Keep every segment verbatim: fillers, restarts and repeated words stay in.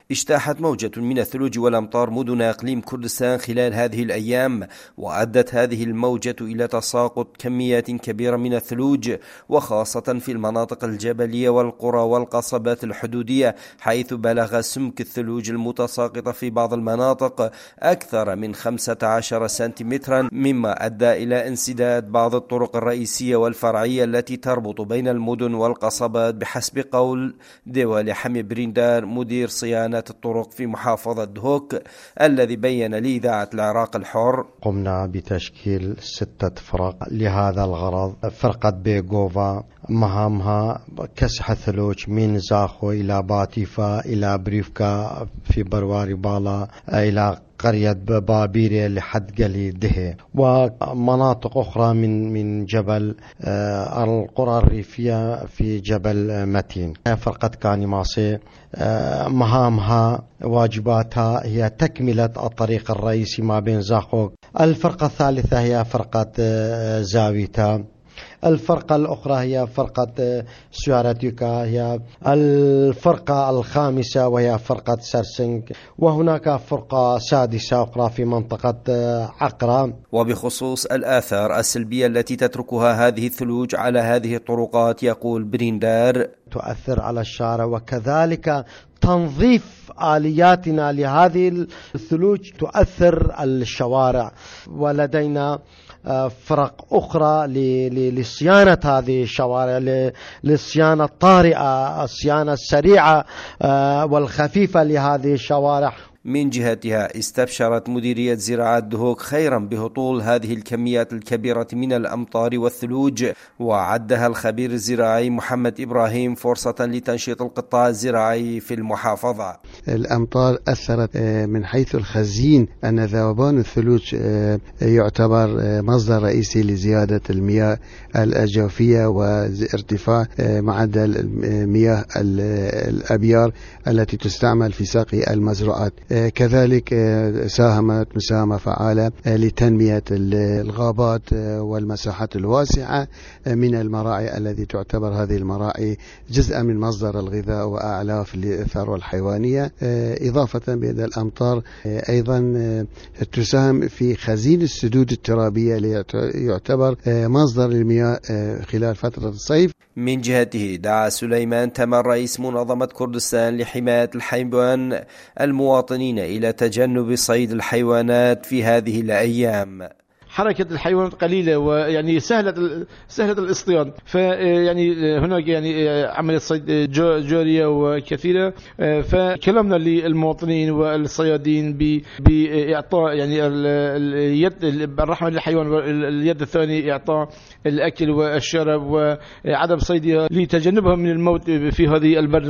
اجتاحت موجة من الثلوج والأمطار مدن إقليم كردستان خلال هذه الأيام، وأدت هذه الموجة إلى تساقط كميات كبيرة من الثلوج، وخاصة في المناطق الجبلية والقرى والقصبات الحدودية، حيث بلغ سمك الثلوج المتساقطة في بعض المناطق أكثر من خمسة عشر سنتيمترا، مما أدى إلى انسداد بعض الطرق الرئيسية والفرعية التي تربط بين المدن والقصبات، بحسب قول ديوالي حمي بريندار مدير صيانة الطرق في محافظة دهوك، الذي بين لإذاعة العراق الحر: قمنا بتشكيل ستة فرق لهذا الغرض. فرقة بيغوفا مهامها كسح الثلوج من زاخو إلى باتيفا إلى بريفكا في برواري بالا إلى قرية بابيريا لحد قلي دهي، ومناطق أخرى من من جبل آه القرى الريفية في جبل متين. فرقة كانيماسي آه مهامها واجباتها هي تكملة الطريق الرئيسي ما بين زاخوك. الفرقة الثالثة هي فرقة آه زاويتا. الفرقة الأخرى هي فرقة سيارتيكا. هي الفرقة الخامسة وهي فرقة سرسنج، وهناك فرقة سادسة أخرى في منطقة عقرة. وبخصوص الآثار السلبية التي تتركها هذه الثلوج على هذه الطرقات، يقول بريندار: تؤثر على الشارع، وكذلك تنظيف آلياتنا لهذه الثلوج تؤثر على الشوارع. ولدينا فرق أخرى لصيانة هذه الشوارع، للصيانة الطارئة، الصيانة السريعة والخفيفة لهذه الشوارع. من جهتها استبشرت مديرية زراعة دهوك خيرا بهطول هذه الكميات الكبيرة من الأمطار والثلوج، وعدها الخبير الزراعي محمد إبراهيم فرصة لتنشيط القطاع الزراعي في المحافظة. الأمطار أثرت من حيث الخزين أن ذوبان الثلوج يعتبر مصدر رئيسي لزيادة المياه الجوفية وارتفاع معدل مياه الأبيار التي تستعمل في سقي المزروعات. كذلك ساهمت مساهمة فعالة لتنمية الغابات والمساحات الواسعة من المراعي التي تعتبر هذه المراعي جزءا من مصدر الغذاء وأعلاف للثروة الحيوانية. إضافة بأن الأمطار أيضا تساهم في خزين السدود الترابية ليعتبر مصدر المياه خلال فترة الصيف. من جهته دعا سليمان تمر رئيس منظمة كردستان لحماية الحيوان المواطنين إلى تجنب صيد الحيوانات في هذه الأيام. حركة الحيوانات قليلة ويعني سهلة سهلة الاصطياد، فيعني هناك يعني عملية صيد جارية وكثيرة، فكلمنا للمواطنين والصيادين بإعطاء يعني اليد الرحمة للحيوان، واليد الثانية إعطاء الأكل والشرب وعدم صيدها لتجنبها من الموت في هذه البرد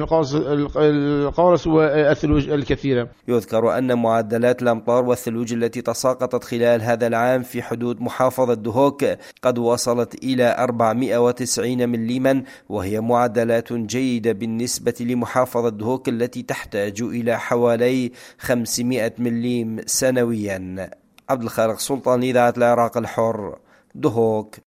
القارس والثلوج الكثيرة. يذكر أن معدلات الأمطار والثلوج التي تساقطت خلال هذا العام في حدود محافظة دهوك قد وصلت إلى أربعمائة وتسعين مليما، وهي معدلات جيدة بالنسبة لمحافظة دهوك التي تحتاج إلى حوالي خمسمائة مليم سنويا. عبد الخالق سلطان، إذاعة العراق الحر، دهوك.